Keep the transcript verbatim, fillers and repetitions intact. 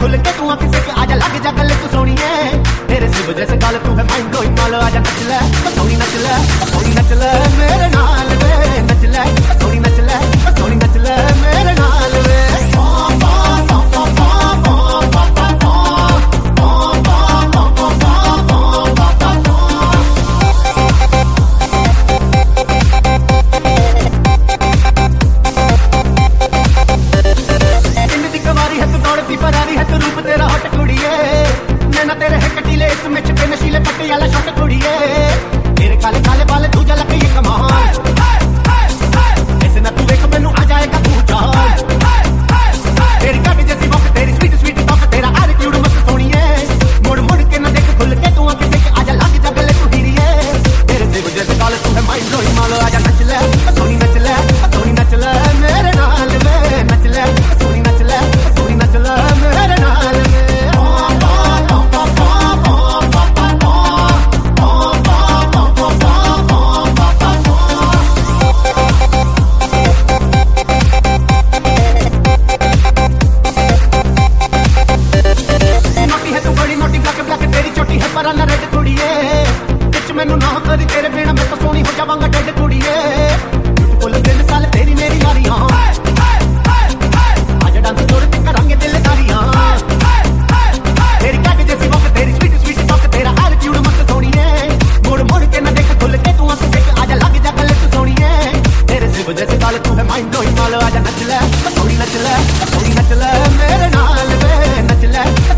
खुल के तू किसे के आजा लग जा गले तू सोनी है तेरे सिर्फ जैसे गाल तू है माइंड ब्लोइंग मालो आजा नच ले सोनी नच ले सोनी नच ले मेरे नाल वे नच ले सोनी नच ले सोनी नच ले मेरे नाल वे फरारी है तू रूप तेरा हट कुड़िए नैना तेरे है कटीले इसमें छिपे नशीले पट्टे वाला शॉट कुड़िए तेरे काले काले बाल तू जलक ये कमाल ऐसे ना तू देख मैनू आ जाएगा तू चाल तेरी काटी जैसी वक्त तेरी स्वीट स्वीट टॉक तेरा एटीट्यूड मस्त सोनिए मुड़ मुड़ के ना देख खुल के तू किसे के आजा लग जा गले तू हीरिए तेरे से जैसे काले तू है माइंड ब्लोइंग मालो आजा नच ले सोनी नच ले सोनी नच ले मेरे नाल वे नच ले सोनी नच ले सोनी नच ले मेरे नाल वे पर ना रेड कुड़िए बिच मैनू ना करी तेरे बिना मैं तो सोनी हो जावांगा डेड कुड़िए ब्यूटीफुल दिल साल तेरी मेरी यारियां आज डांस तोड़ ते करांगे दिल दारियां तेरी काटी जैसी वक्त तेरी स्वीट स्वीट टॉक तेरा एटीट्यूड मस्त सोनिए मुड़ मुड़ के ना देख खुल के तू आंसू देख आजा लग जा गले तू सोनिए तेरे सिर्फ जैसे गाल तू है माइंड ब्लोइंग मालो आजा नच ले सोनी नच ले सोनी नच ले मेरे नाल वे नच ले